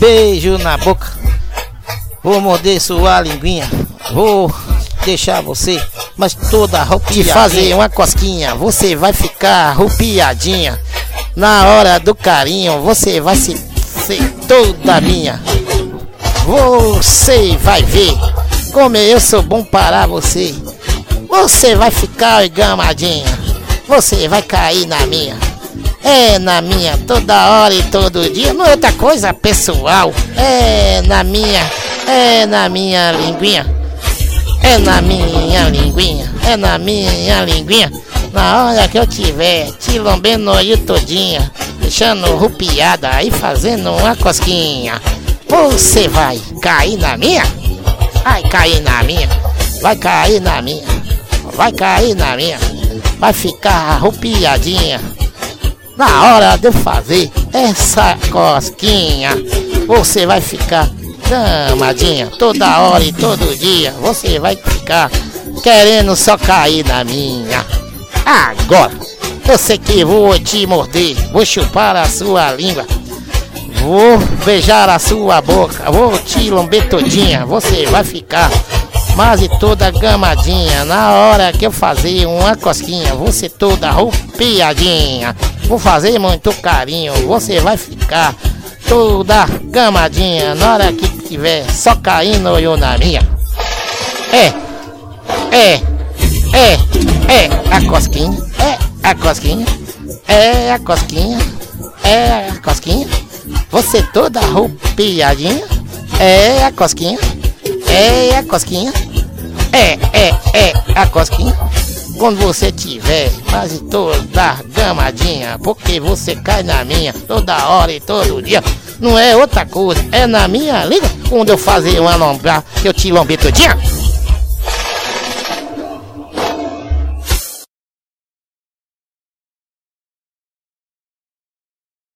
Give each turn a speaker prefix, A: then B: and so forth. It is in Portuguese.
A: beijo na boca. Vou morder sua linguinha. Vou deixar você, mas toda arrupiadinha. E fazer uma cosquinha, você vai ficar arrupiadinha. Na hora do carinho, você vai ser toda minha. Você vai ver como eu sou bom para você. Você vai ficar gamadinha. Você vai cair na minha. É na minha, toda hora e todo dia. Não é outra coisa pessoal. É na minha linguinha. É na minha linguinha. É na minha linguinha. Na hora que eu tiver te lambendo aí todinha, deixando rupiada e fazendo uma cosquinha. Você vai cair na minha? Vai cair na minha. Vai cair na minha. Vai cair na minha. Vai ficar arrupiadinha. Na hora de eu fazer essa cosquinha, você vai ficar gamadinha. Toda hora e todo dia você vai ficar querendo só cair na minha. Agora, eu sei que vou te morder, vou chupar a sua língua, vou beijar a sua boca, vou te lamber todinha. Você vai ficar mas e toda gamadinha. Na hora que eu fazer uma cosquinha, você toda arrupiadinha. Vou fazer muito carinho, você vai ficar toda gamadinha. Na hora que tiver só caindo eu na minha. É a cosquinha, é a cosquinha, é a cosquinha, é a cosquinha. Você toda arrupiadinha, é a cosquinha. É a cosquinha, é a cosquinha. Quando você tiver quase toda gamadinha, porque você cai na minha toda hora e todo dia. Não é outra coisa, é na minha língua. Quando eu fazer uma lombra, eu te lombe todinha.